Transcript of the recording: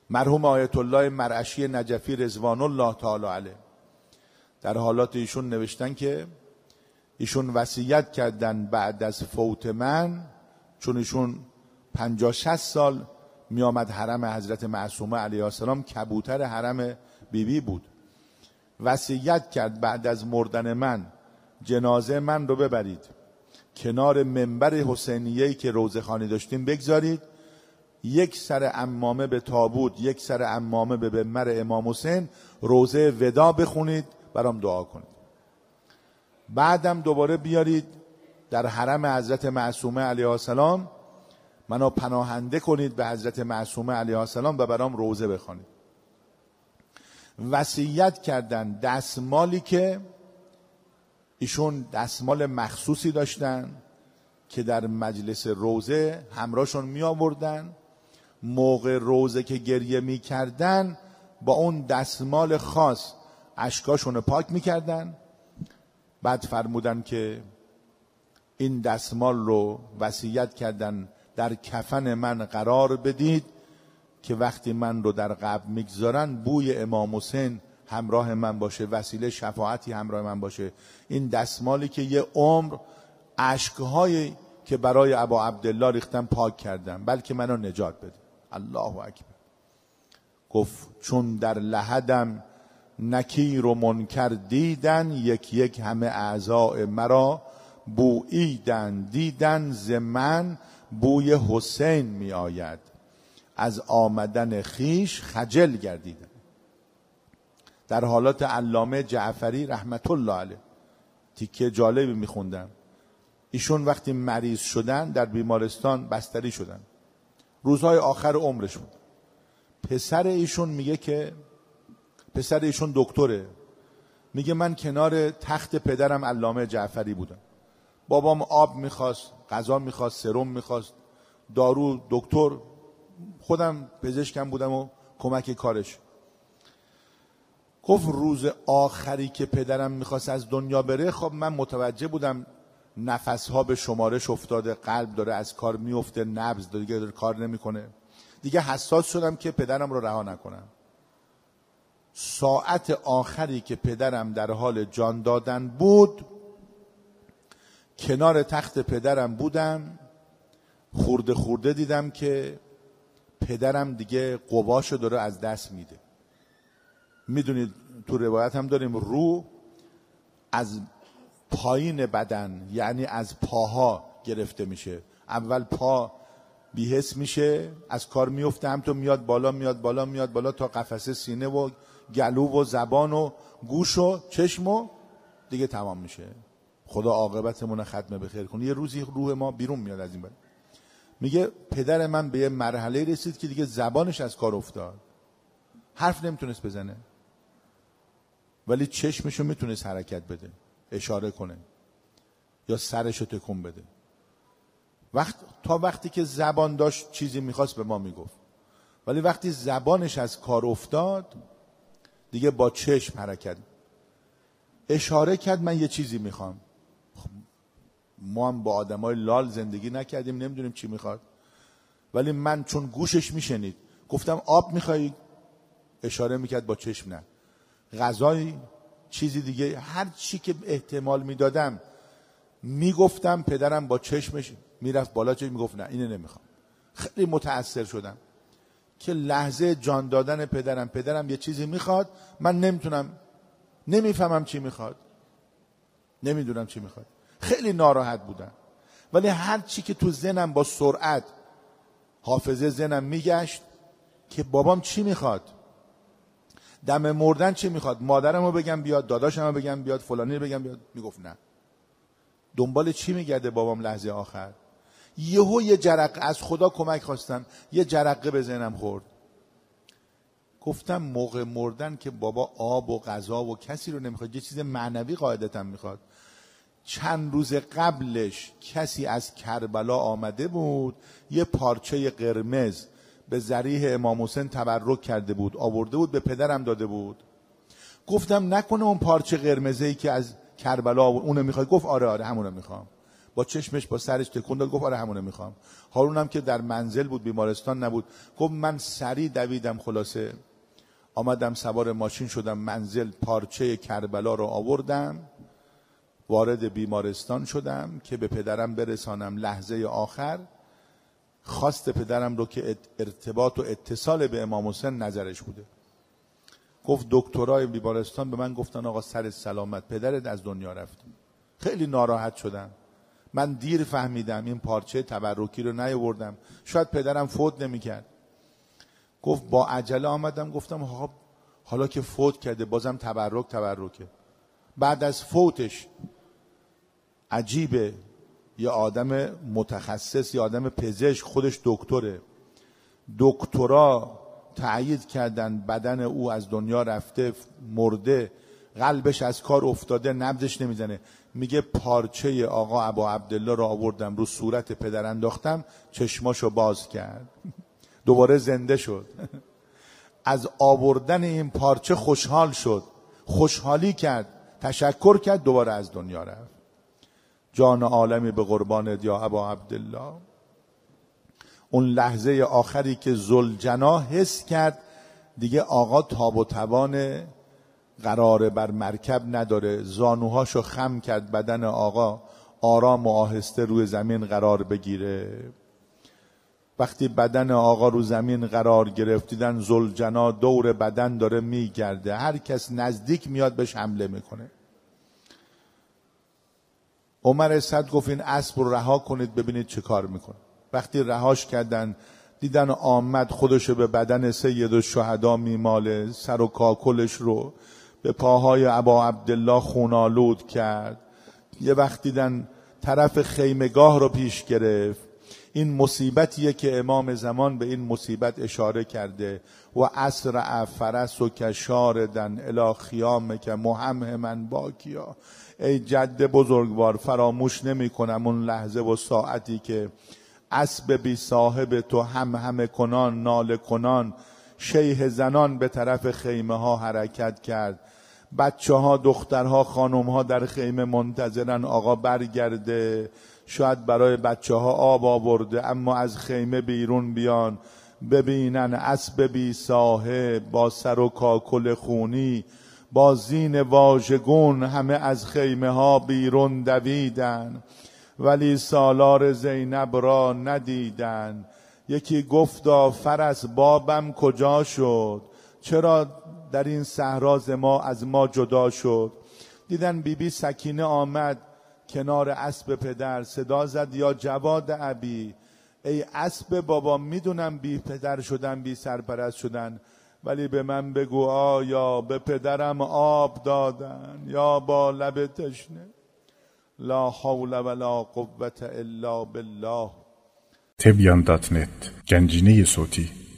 مرحوم آیت الله مرعشی نجفی رضوان الله تعالی علیه در حالات ایشون نوشتن که ایشون وصیت کردن بعد از فوت من، چون ایشون 50-60 سال می آمد حرم حضرت معصومه علیها السلام، کبوتر حرم بیبی بود، وصیت کرد بعد از مردن من جنازه من رو ببرید کنار منبر حسینیه‌ای که روضه‌خوانی داشتیم بگذارید، یک سر عمامه به تابوت، یک سر عمامه به منبر امام حسین، روضه ودا بخونید، برام دعا کنید. بعدم دوباره بیارید در حرم حضرت معصومه علیها السلام، منو پناهنده کنید به حضرت معصومه علیها السلام و برام روضه بخونید. وصیت کردن دستمالی که ایشون دستمال مخصوصی داشتن که در مجلس روضه همراهشون می آوردن، موقع روضه که گریه می کردن با اون دستمال خاص اشکاشون رو پاک می کردن. بعد فرمودن که این دستمال رو وصیت کردن در کفن من قرار بدید که وقتی من رو در قبر میگذارن بوی امام حسین همراه من باشه، وسیله شفاعتی همراه من باشه. این دستمالی که یه عمر اشکهایی که برای ابا عبدالله ریختم پاک کردم، بلکه منو نجات بده. الله اکبر. گفت چون در لحدم نکیر و منکر دیدن، یک یک همه اعضاء مرا بوییدن، دیدن ز من بوی حسین می آید، از آمدن خیش خجل گردیدن. در حالات علامه جعفری رحمت الله علیه تیکه جالبی میخوندم. ایشون وقتی مریض شدن در بیمارستان بستری شدن، روزهای آخر عمرش بود. پسر ایشون میگه که پسر ایشون دکتره، میگه من کنار تخت پدرم علامه جعفری بودم، بابام آب میخواست، غذا میخواست، سرم میخواست، دارو، دکتر، خودم پزشکم بودم و کمک کارش. گفت روز آخری که پدرم میخواست از دنیا بره، خب من متوجه بودم نفسها به شمارش افتاده، قلب داره از کار میفته، نبض دیگه داره کار نمیکنه، دیگه حساس شدم که پدرم رو رها نکنم. ساعت آخری که پدرم در حال جان دادن بود، کنار تخت پدرم بودم، خورده خورده دیدم که پدرم دیگه قواشو داره از دست میده. میدونید تو روایت هم داریم رو از پایین بدن، یعنی از پاها گرفته میشه. اول پا بی‌حس میشه، از کار میفته، همینطور میاد بالا میاد بالا میاد بالا تا قفسه سینه و گلو و زبان و گوش و چشم و دیگه تمام میشه. خدا عاقبتمون ختم به خیر کنه. یه روزی روح ما بیرون میاد از این بر. میگه پدر من به یه مرحله رسید که دیگه زبانش از کار افتاد، حرف نمیتونست بزنه، ولی چشمشو میتونست حرکت بده، اشاره کنه یا سرشو تکون بده. تا وقتی که زبان داشت چیزی میخواست به ما میگفت، ولی وقتی زبانش از کار افتاد دیگه با چشم حرکت، اشاره کرد من یه چیزی میخوام. ما هم با آدمای لال زندگی نکردیم، نمیدونیم چی میخواد، ولی من چون گوشش میشنید گفتم آب میخوایی، اشاره میکرد با چشم، نه غذایی، چیزی دیگه، هر چی که احتمال میدادم میگفتم. پدرم با چشمش میرفت بالا، چشم میگفت نه اینه نمیخوام. خیلی متأثر شدم که لحظه جان دادن پدرم یه چیزی میخواد، من نمیفهمم چی میخواد، نمیدونم چی میخواد. خیلی ناراحت بودم، ولی هر چی که تو ذهنم با سرعت حافظه ذهنم میگشت که بابام چی میخواد، دم مردن چی میخواد، مادرمو بگم بیاد، داداشمو بگم بیاد، فلانی رو بگم بیاد، میگفت نه. دنبال چی میگرده بابام لحظه آخر؟ یه جرقه از خدا کمک خواستم، یه جرقه به ذهنم خورد. گفتم موقع مردن که بابا آب و غذا و کسی رو نمیخواد، یه چیز معنوی قاعدتا میخواد. چند روز قبلش کسی از کربلا آمده بود، یه پارچه قرمز به ذریح امام حسین تبرک کرده بود، آورده بود به پدرم داده بود. گفتم نکنه اون پارچه قرمزی که از کربلا اونو میخوای؟ گفت آره همونو میخوام. با چشمش با سرش تکون داد، گفت آره همونه میخوام. هارون هم که در منزل بود، بیمارستان نبود، گفت من سریع دویدم، خلاصه آمدم سوار ماشین شدم منزل، پارچه کربلا رو آوردم، وارد بیمارستان شدم که به پدرم برسانم. لحظه آخر خواست پدرم رو که ارتباط و اتصال به امام حسین نظرش بوده. گفت دکترای بیمارستان به من گفتن آقا سر سلامت، پدرت از دنیا رفت. خیلی ناراحت شدم. من دیر فهمیدم این پارچه تبرکی رو نیاوردم، شاید پدرم فوت نمی‌کرد. گفت با عجله آمدم، گفتم حالا که فوت کرده بازم تبرکه. بعد از فوتش عجیبه، یه آدم متخصص، یه آدم پزشک، خودش دکتره، دکترا تأیید کردن بدن او از دنیا رفته، مرده، قلبش از کار افتاده، نبضش نمیزنه. میگه پارچه آقا ابا عبدالله رو آوردم رو صورت پدر انداختم، چشماشو باز کرد، دوباره زنده شد. از آوردن این پارچه خوشحال شد، خوشحالی کرد، تشکر کرد، دوباره از دنیا رفت. جان عالمی به قربانت یا ابا عبدالله. اون لحظه آخری که ذوالجنا حس کرد دیگه آقا تاب و توان قرار بر مرکب نداره، زانوهاشو خم کرد، بدن آقا آرام و آهسته روی زمین قرار بگیره. وقتی بدن آقا رو زمین قرار گرفت دیدن ذوالجنا دور بدن داره میگرده، هر کس نزدیک میاد بهش حمله میکنه. عمر سعد گفت این اسب رو رها کنید ببینید چه کار میکنه. وقتی رهاش کردن دیدن آمد خودشو به بدن سید الشهدا میماله، سر و کاکلش رو به پاهای ابا عبدالله خونالود کرد. یه وقت دیدن طرف خیمگاه رو پیش گرفت. این مصیبتیه که امام زمان به این مصیبت اشاره کرده. و اسرع فرسک شاردن الی خیامک مهمهما باکیا. ای جد بزرگوار، فراموش نمی کنم اون لحظه و ساعتی که اسب بی صاحب تو هم کنان، ناله کنان، شیه زنان به طرف خیمه ها حرکت کرد. بچه ها، دخترها، خانم ها در خیمه منتظرن آقا برگرده، شاید برای بچه ها آب آورده، اما از خیمه بیرون بیان ببینن اسب بی صاحب با سر و کاکل خونی، با زین واژگون همه از خیمه ها بیرون دویدن، ولی سالار زینب را ندیدن. یکی گفتا فرس بابم کجا شد، چرا در این صحرا از ما جدا شد؟ دیدن بیبی سکینه آمد کنار اسب پدر، صدا زد یا جواد ابی، ای اسب بابا میدونم بی پدر شدن، بی سرپرست شدن، ولی به من بگو آیا به پدرم آب دادن یا با لب تشنه؟ لا حول ولا قوة الا بالله. تبیان.net گنجینه صوتی